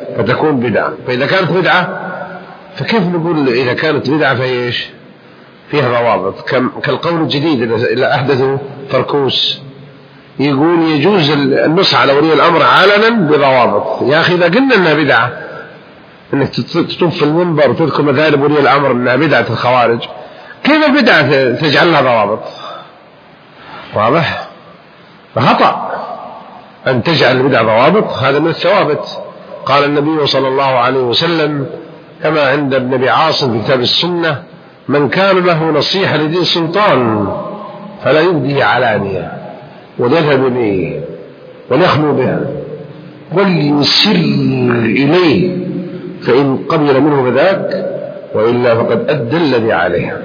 فتكون بدعة. فإذا كانت بدعة فكيف نقول إذا كانت بدعة فهي إيش؟ فيها ضوابط، كالقول الجديد اللي أحدثه فركوس، يقول يجوز النصح على ولي الأمر علنا بضوابط. يا أخي إذا قلنا أنها بدعة، أنك تطوف في المنبر وتذكر مذاهب ولي الأمر أنها بدعة الخوارج، كيف بدعة تجعل لها ضوابط؟ واضح؟ فخطأ أن تجعل البدع ضوابط، هذا من الثوابت. قال النبي صلى الله عليه وسلم كما عند ابن أبي عاصم في كتاب السنة: من كان له نصيحة لذي السلطان فلا يبديه علانية وليذهب به وليخلو بها وليسر إليه، فإن قبل منه فذاك وإلا فقد أدى الذي عليه.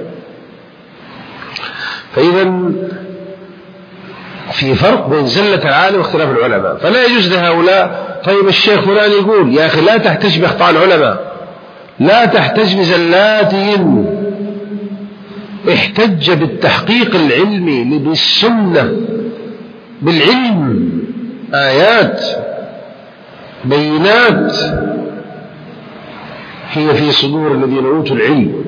فإذا في فرق بين زلة العالم واختلاف العلماء، فلا يجوز لهؤلاء طيب الشيخ فلان يقول يا أخي لا تحتج بأخطاء العلماء، لا تحتج بزلاتهم، احتج بالتحقيق العلمي بالسنة بالعلم، آيات بينات هي في صدور الذين أوتوا العلم.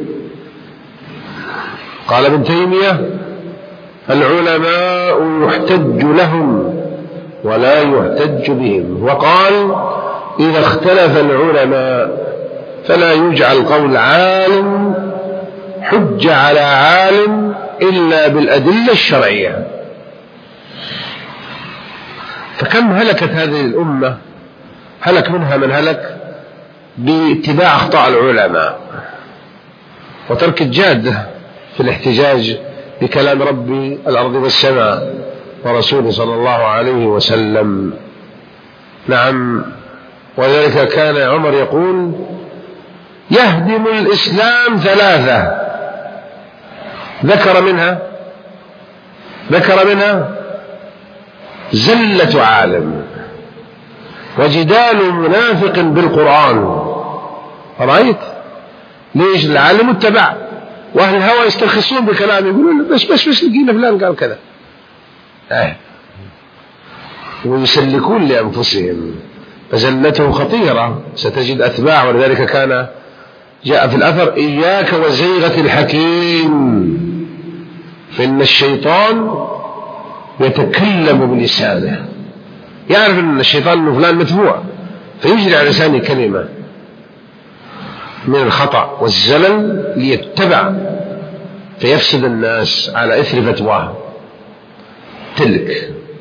قال ابن تيمية: العلماء يحتج لهم ولا يحتج بهم. وقال: إذا اختلف العلماء فلا يجعل قول عالم حجة على عالم إلا بالأدلة الشرعية. فكم هلكت هذه الأمة، هلك منها من هلك باتباع أخطاء العلماء وترك الجادة في الاحتجاج بكلام ربي الأرض والسماء ورسوله صلى الله عليه وسلم. نعم، ولذلك كان عمر يقول: يهدم الإسلام ثلاثة، ذكر منها زلة عالم، وجدال منافق بالقرآن. رأيت ليش؟ العالم اتبع، وأهل الهوى يسترخصون بكلام، يقولون بس لقينا فلان قال كذا، ويسلكون لأنفسهم، فزلته خطيرة ستجد أتباع. ولذلك كان جاء في الأثر: إياك وزيغة الحكيم، فإن الشيطان يتكلم بلسانه، يعرف أن الشيطان أنه فلان متبوع فيجري على لسانه كلمة من الخطأ والزلل ليتبع، فيفسد الناس على إثر فتواه تلك.